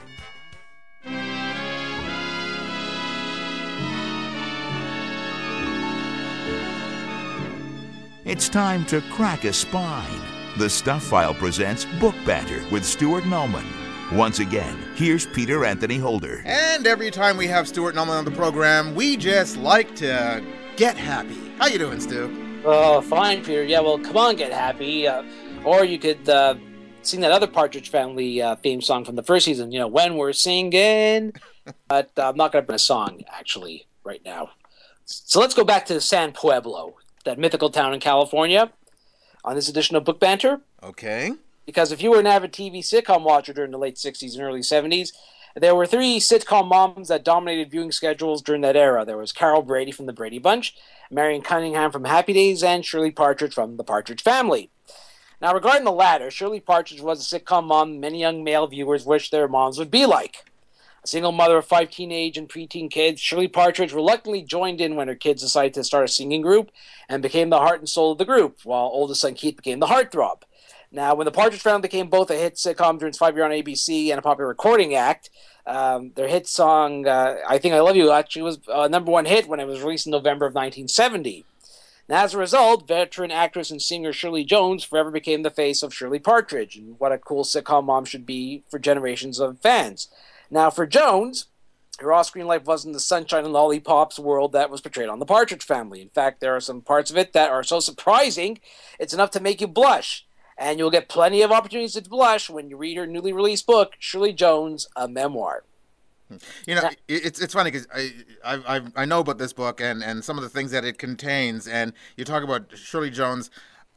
It's time to crack a spine. The Stuff File presents Book Banter with Stuart Nullman. Once again, here's Peter Anthony Holder. And every time we have Stuart Nullman on the program, we just like to get happy. How you doing, Stu? Oh, fine, Peter. Yeah, well, come on, get happy. Uh, or you could uh, sing that other Partridge Family uh, theme song from the first season, you know, When We're Singing. But uh, I'm not going to bring a song, actually, right now. So let's go back to San Pueblo, that mythical town in California, on this edition of Book Banter. Okay. Because if you were an avid T V sitcom watcher during the late sixties and early seventies, there were three sitcom moms that dominated viewing schedules during that era. There was Carol Brady from The Brady Bunch, Marion Cunningham from Happy Days, and Shirley Partridge from The Partridge Family. Now, regarding the latter, Shirley Partridge was a sitcom mom many young male viewers wished their moms would be like. A single mother of five teenage and preteen kids, Shirley Partridge reluctantly joined in when her kids decided to start a singing group and became the heart and soul of the group, while oldest son Keith became the heartthrob. Now, when The Partridge Family became both a hit sitcom during its five year on A B C and a popular recording act, um, their hit song, uh, I Think I Love You, actually was a number one hit when it was released in November of nineteen seventy. Now, as a result, veteran actress and singer Shirley Jones forever became the face of Shirley Partridge, and what a cool sitcom mom should be for generations of fans. Now, for Jones, her off-screen life wasn't the sunshine and lollipops world that was portrayed on The Partridge Family. In fact, there are some parts of it that are so surprising, it's enough to make you blush. And you'll get plenty of opportunities to blush when you read her newly released book, Shirley Jones, A Memoir. You know, now, it's it's funny because I, I I know about this book and, and some of the things that it contains, and you talk about Shirley Jones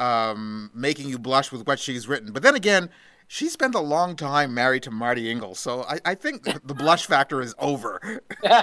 um, making you blush with what she's written. But then again, she spent a long time married to Marty Ingalls, so I, I think the blush factor is over.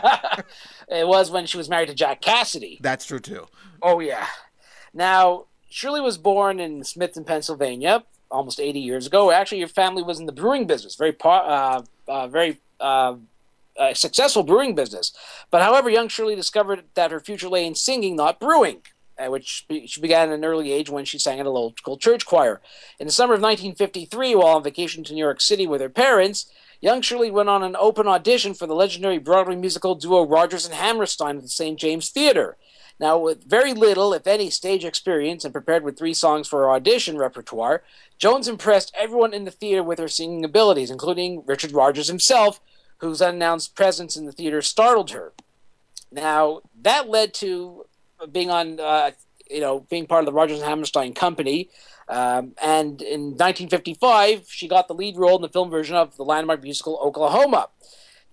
It was when she was married to Jack Cassidy. That's true, too. Oh, yeah. Now, Shirley was born in Smithton, Pennsylvania, almost eighty years ago. Actually, your family was in the brewing business, very uh, uh, very uh, uh, successful brewing business. But however, young Shirley discovered that her future lay in singing, not brewing, uh, which she began at an early age when she sang at a local church choir. In the summer of nineteen fifty-three, while on vacation to New York City with her parents, young Shirley went on an open audition for the legendary Broadway musical duo Rodgers and Hammerstein at the Saint James Theatre. Now, with very little, if any, stage experience and prepared with three songs for her audition repertoire, Jones impressed everyone in the theater with her singing abilities, including Richard Rodgers himself, whose unannounced presence in the theater startled her. Now, that led to being on, uh, you know, being part of the Rodgers and Hammerstein Company, um, and in nineteen fifty-five, she got the lead role in the film version of the landmark musical Oklahoma.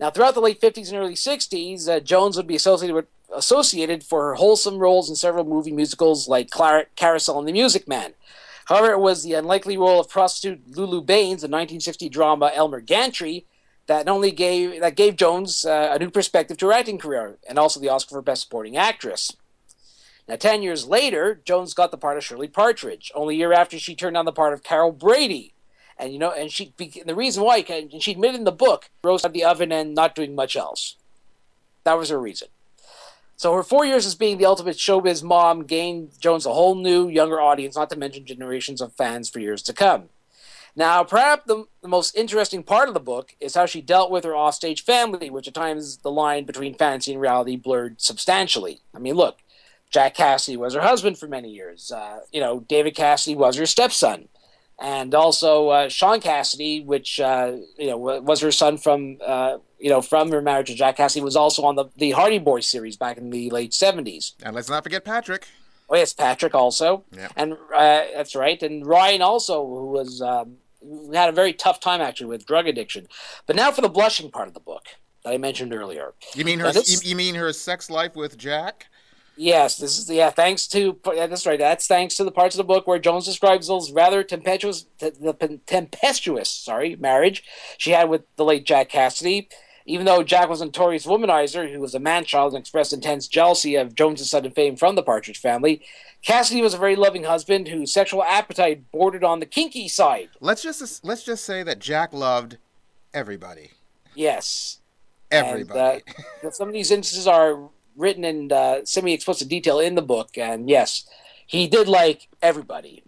Now, throughout the late fifties and early sixties, uh, Jones would be associated with, associated for her wholesome roles in several movie musicals like Clar- Carousel and The Music Man. However, it was the unlikely role of prostitute Lulu Baines in nineteen sixty drama Elmer Gantry that not only gave that gave Jones uh, a new perspective to her acting career, and also the Oscar for Best Supporting Actress. Now, ten years later, Jones got the part of Shirley Partridge, only a year after she turned down the part of Carol Brady. And you know, and she the reason why, and she admitted in the book, roast out the oven and not doing much else. That was her reason. So her four years as being the ultimate showbiz mom gained Jones a whole new, younger audience, not to mention generations of fans for years to come. Now, perhaps the, the most interesting part of the book is how she dealt with her offstage family, which at times the line between fantasy and reality blurred substantially. I mean, look, Jack Cassidy was her husband for many years. Uh, you know, David Cassidy was her stepson. And also uh, Sean Cassidy, which, uh, you know, was her son from, uh, you know, from her marriage to Jack Cassidy, was also on the, the Hardy Boys series back in the late seventies. And let's not forget Patrick. Oh, yes, Patrick also. Yeah. And uh, that's right. And Ryan also, who was um, who had a very tough time, actually, with drug addiction. But now for the blushing part of the book that I mentioned earlier. You mean her, this, you, you mean her sex life with Jack? Yes, this is yeah. Thanks to yeah, that's right. That's thanks to the parts of the book where Jones describes those rather tempestuous, the tempestuous, sorry, marriage she had with the late Jack Cassidy. Even though Jack was a notorious womanizer who was a man-child and expressed intense jealousy of Jones's sudden fame from the Partridge Family, Cassidy was a very loving husband whose sexual appetite bordered on the kinky side. Let's just let's just say that Jack loved everybody. Yes, everybody. And, uh, some of these instances are written in uh, semi-explicit detail in the book, and yes, he did like everybody.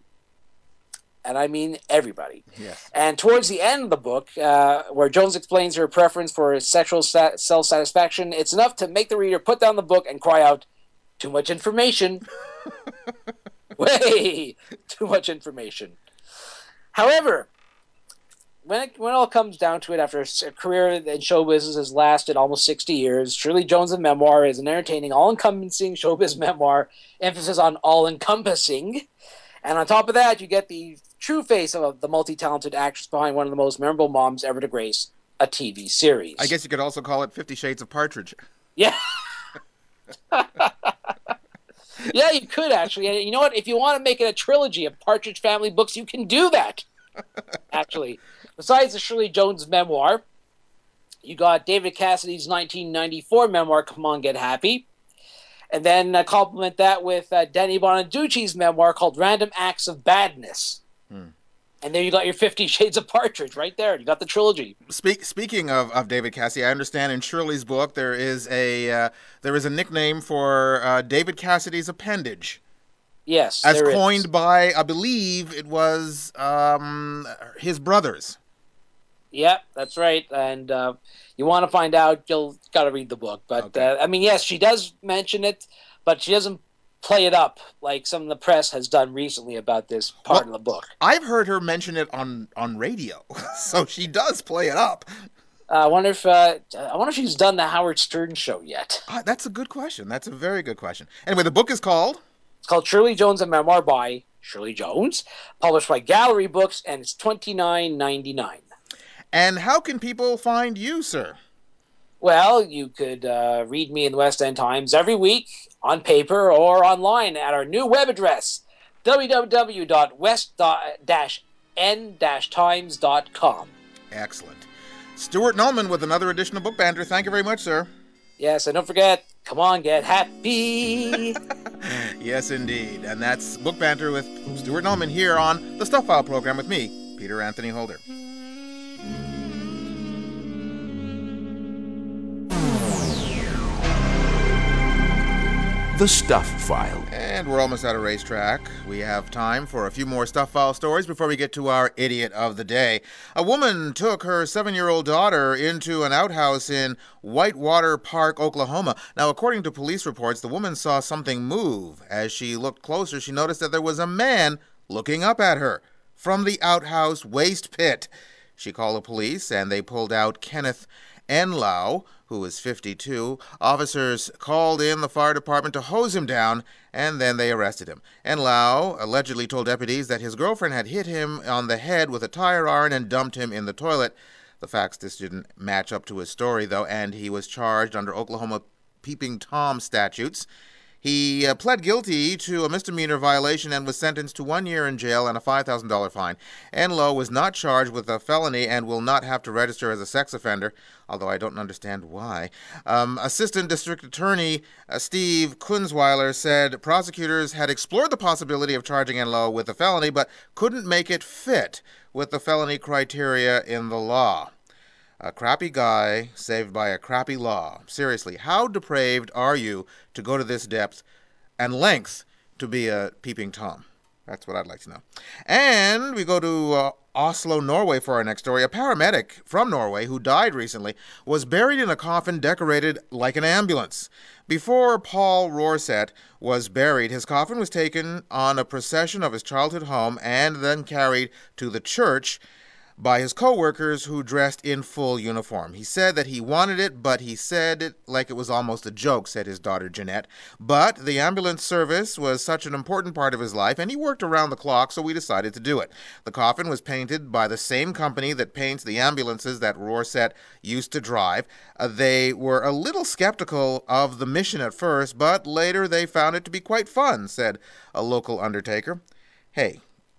And I mean everybody. Yes. And towards the end of the book, uh, where Jones explains her preference for sexual sa- self-satisfaction, it's enough to make the reader put down the book and cry out, too much information. Way too much information. However, when it, when it all comes down to it, after a career in show business has lasted almost sixty years, Shirley Jones' memoir is an entertaining, all-encompassing showbiz memoir, emphasis on all-encompassing. And on top of that, you get the true face of the multi-talented actress behind one of the most memorable moms ever to grace a T V series. I guess you could also call it Fifty Shades of Partridge. Yeah. Yeah, you could actually. And you know what? If you want to make it a trilogy of Partridge Family books, you can do that. Actually. Besides the Shirley Jones memoir, you got David Cassidy's nineteen ninety-four memoir, Come On, Get Happy. And then uh, complement that with uh, Danny Bonaducci's memoir called Random Acts of Badness. Hmm. And there you got your Fifty Shades of Partridge right there. You got the trilogy. Speak, speaking of, of David Cassidy, I understand in Shirley's book there is a uh, there is a nickname for uh, David Cassidy's appendage. Yes, as there coined is. by, I believe it was um, his brothers. Yep, that's right. And uh, you want to find out, you'll got to read the book. But okay. uh, I mean, yes, she does mention it, but she doesn't play it up like some of the press has done recently about this part well, of the book. I've heard her mention it on, on radio, so she does play it up. Uh, I wonder if uh, I wonder if she's done the Howard Stern show yet. Uh, that's a good question. That's a very good question. Anyway, the book is called? It's called Shirley Jones, a Memoir by Shirley Jones, published by Gallery Books, and it's twenty-nine ninety-nine. And how can people find you, sir? Well, you could uh, read me in the West End Times every week on paper or online at our new web address, w w w dot west end times dot com. Excellent. Stuart Nullman with another edition of Book Banter. Thank you very much, sir. Yes, and don't forget, come on, get happy. Yes, indeed. And that's Book Banter with Stuart Nullman here on the Stuff File program with me, Peter Anthony Holder. The Stuff File. And we're almost at a racetrack. We have time for a few more Stuff File stories before we get to our Idiot of the Day. A woman took her seven-year-old daughter into an outhouse in Whitewater Park, Oklahoma. Now, according to police reports, the woman saw something move. As she looked closer, she noticed that there was a man looking up at her from the outhouse waste pit. She called the police, and they pulled out Kenneth Enlow, who was fifty-two. Officers called in the fire department to hose him down, and then they arrested him. Enlow allegedly told deputies that his girlfriend had hit him on the head with a tire iron and dumped him in the toilet. The facts just didn't match up to his story, though, and he was charged under Oklahoma Peeping Tom statutes. He uh, pled guilty to a misdemeanor violation and was sentenced to one year in jail and a five thousand dollars fine. Enlow was not charged with a felony and will not have to register as a sex offender, although I don't understand why. Um, Assistant District Attorney uh, Steve Kunzweiler said prosecutors had explored the possibility of charging Enlow with a felony, but couldn't make it fit with the felony criteria in the law. A crappy guy saved by a crappy law. Seriously, how depraved are you to go to this depth and length to be a peeping Tom? That's what I'd like to know. And we go to uh, Oslo, Norway for our next story. A paramedic from Norway who died recently was buried in a coffin decorated like an ambulance. Before Paul Rorset was buried, his coffin was taken on a procession of his childhood home and then carried to the church by his co-workers who dressed in full uniform. He said that he wanted it, but he said it like it was almost a joke, said his daughter Jeanette. But the ambulance service was such an important part of his life, and he worked around the clock, so we decided to do it. The coffin was painted by the same company that paints the ambulances that Rorset used to drive. Uh, they were a little skeptical of the mission at first, but later they found it to be quite fun, said a local undertaker. Hey,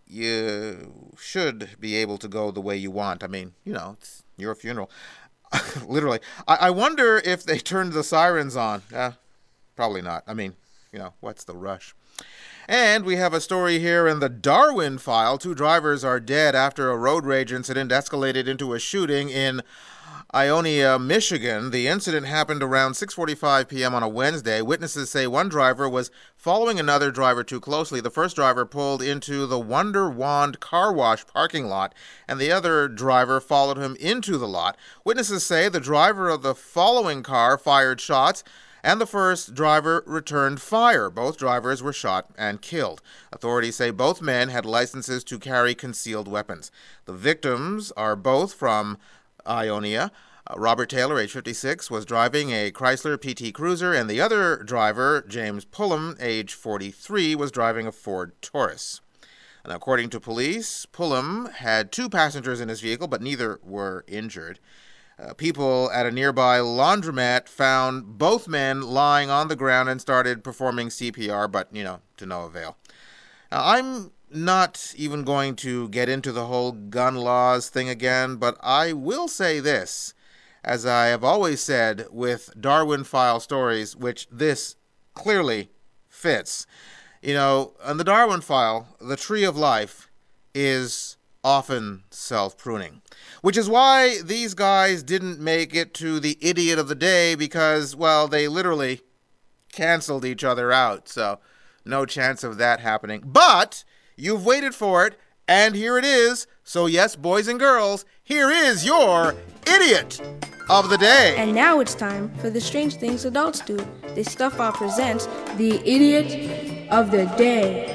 you should be able to go the way you want. I mean, you know, it's your funeral. Literally. I, I wonder if they turned the sirens on. Uh, probably not. I mean, you know, what's the rush? And we have a story here in the Darwin file. Two drivers are dead after a road rage incident escalated into a shooting in Ionia, Michigan. The incident happened around six forty-five p.m. on a Wednesday. Witnesses say one driver was following another driver too closely. The first driver pulled into the Wonder Wand car wash parking lot, and the other driver followed him into the lot. Witnesses say the driver of the following car fired shots, and the first driver returned fire. Both drivers were shot and killed. Authorities say both men had licenses to carry concealed weapons. The victims are both from Ionia. Uh, Robert Taylor, age fifty-six, was driving a Chrysler P T Cruiser, and the other driver, James Pullum, age forty-three, was driving a Ford Taurus. And according to police, Pullum had two passengers in his vehicle, but neither were injured. Uh, people at a nearby laundromat found both men lying on the ground and started performing C P R, but, you know, to no avail. Now, I'm not even going to get into the whole gun laws thing again, but I will say this, as I have always said with Darwin file stories, which this clearly fits. You know, on the Darwin file, the tree of life is often self-pruning, which is why these guys didn't make it to the idiot of the day because, well, they literally canceled each other out, so no chance of that happening. But you've waited for it, and here it is. So yes, boys and girls, here is your Idiot of the Day. And now it's time for the Strange Things Adults Do. The Stuff File presents the Idiot of the Day.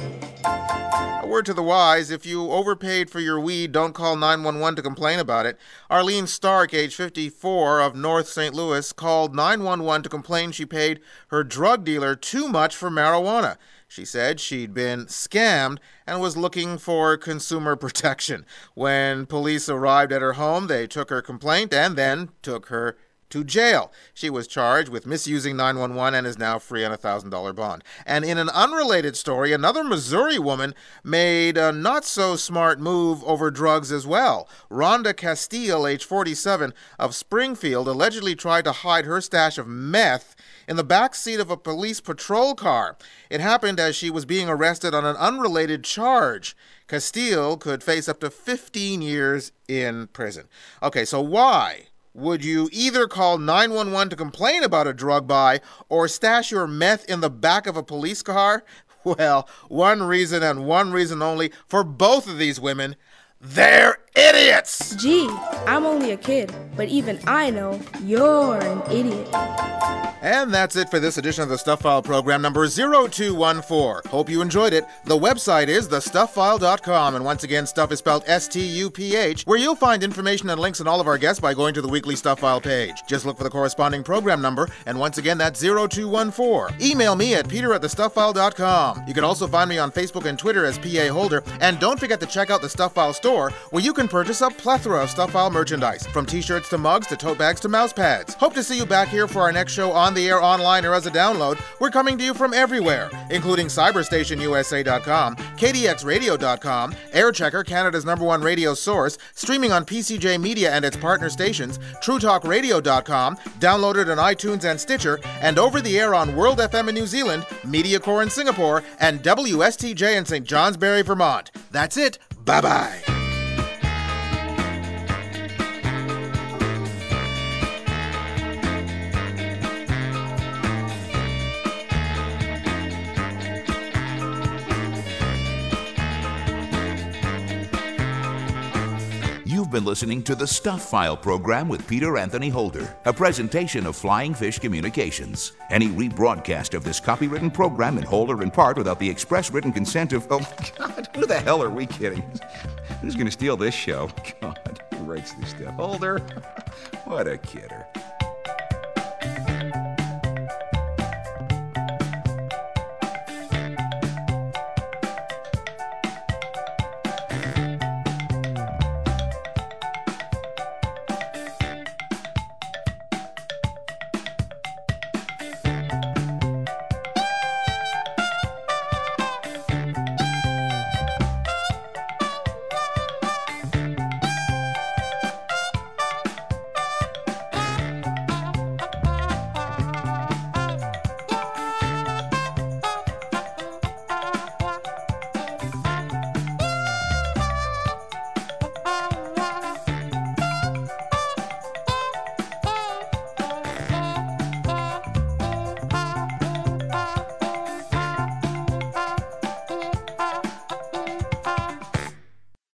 A word to the wise, if you overpaid for your weed, don't call nine one one to complain about it. Arlene Stark, age fifty-four, of North Saint Louis, called nine one one to complain she paid her drug dealer too much for marijuana. She said she'd been scammed and was looking for consumer protection. When police arrived at her home, they took her complaint and then took her to jail. She was charged with misusing nine one one and is now free on a one thousand dollars bond. And in an unrelated story, another Missouri woman made a not-so-smart move over drugs as well. Rhonda Castile, age forty-seven, of Springfield, allegedly tried to hide her stash of meth in the back seat of a police patrol car. It happened as she was being arrested on an unrelated charge. Castile could face up to fifteen years in prison. Okay, so why would you either call nine one one to complain about a drug buy or stash your meth in the back of a police car? Well, one reason and one reason only for both of these women: they're idiots! Gee, I'm only a kid, but even I know you're an idiot. And that's it for this edition of the Stuff File program number zero two one four. Hope you enjoyed it. The website is the stuff file dot com, and once again, stuff is spelled S T U P H, where you'll find information and links on all of our guests by going to the weekly Stuff File page. Just look for the corresponding program number, and once again, that's zero two one four. Email me at peter at the stuff file dot com. You can also find me on Facebook and Twitter as P A Holder, and don't forget to check out the Stuff File store, where you can purchase a plethora of Stuff File merchandise, from t-shirts to mugs to tote bags to mouse pads. Hope to see you back here for our next show on the air, online, or as a download. We're coming to you from everywhere, including cyberstation U S A dot com, K D X radio dot com, Airchecker, Canada's number one radio source, streaming on P C J Media and its partner stations, true talk radio dot com, downloaded on iTunes and Stitcher, and over the air on World F M in New Zealand, MediaCore in Singapore, and W S T J in Saint Johnsbury, Vermont. That's it. Bye-bye. You've been listening to the Stuff File program with Peter Anthony Holder, a presentation of Flying Fish Communications. Any rebroadcast of this copywritten program in whole or in part without the express written consent of... Oh, God, who the hell are we kidding? Who's going to steal this show? God, who writes this stuff? Holder? What a kidder.